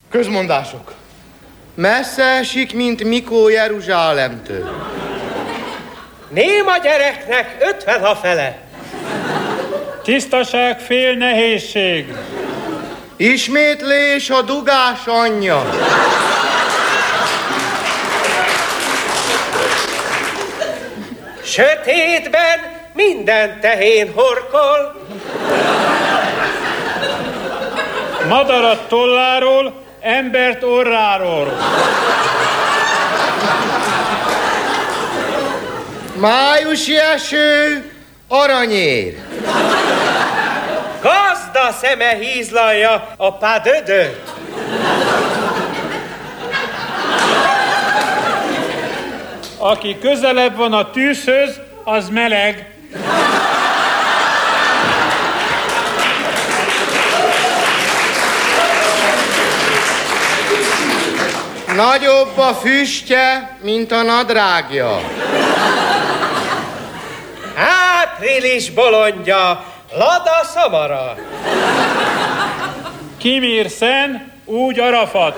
Közmondások. Messze esik, mint Mikó Jeruzsálemtől. Néma gyereknek 50 a fele. Tisztaság fél nehézség. Ismétlés a dugás anyja. Sötétben minden tehén horkol. Madarat tolláról, embert orráról. Májusi eső, aranyér. Gazda szeme hízlalja a pádödöt. Aki közelebb van a tűzhöz, az meleg. Nagyobb a füstje, mint a nadrágja. Április bolondja, Lada Szamara. Kimír szen, úgy Arafat.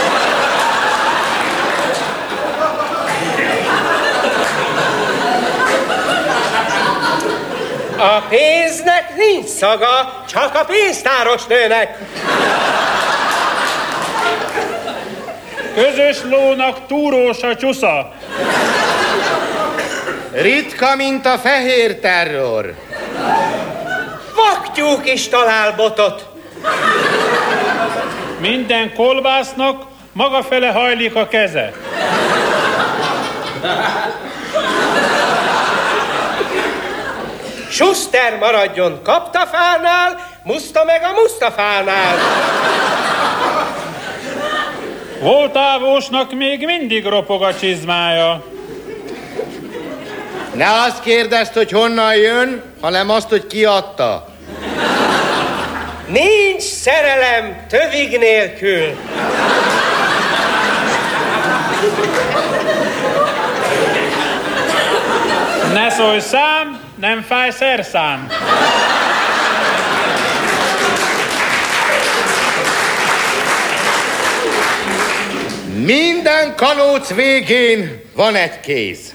A pénznek nincs szaga, csak a pénztáros nőnek. Közös lónak túrós a csusza. Ritka, mint a fehér terror. Vaktyúk is talál botot. Minden kolbásznak maga fele hajlik a keze. Schuster maradjon kaptafánál, Muszta meg a Musztafánál. Voltávósnak még mindig ropog a csizmája. Ne azt kérdezd, hogy honnan jön, hanem azt, hogy ki adta. Nincs szerelem tövig nélkül. Ne szólj szám, nem fáj szerszám. Minden kanóc végén van egy kéz.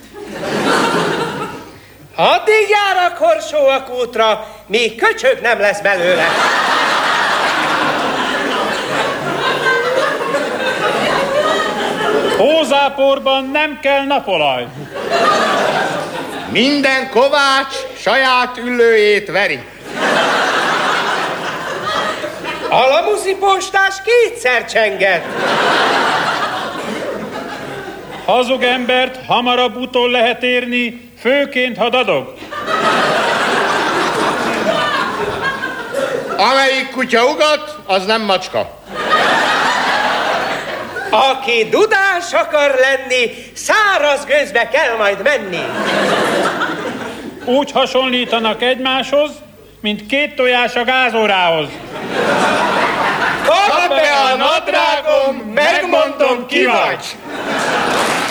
Addig jár a korsó a kútra, míg köcsög nem lesz belőle. Hózáporban nem kell napolaj. Minden kovács saját üllőjét veri. Alamuszi postás kétszer csenget. Hazug embert hamarabb utol lehet érni, főként ha dadog. Amelyik kutya ugat, az nem macska. Aki dudás akar lenni, száraz gőzbe kell majd menni. Úgy hasonlítanak egymáshoz, mint két tojás a gázórához. Kapd be a nadrágom, megmondom ki vagy.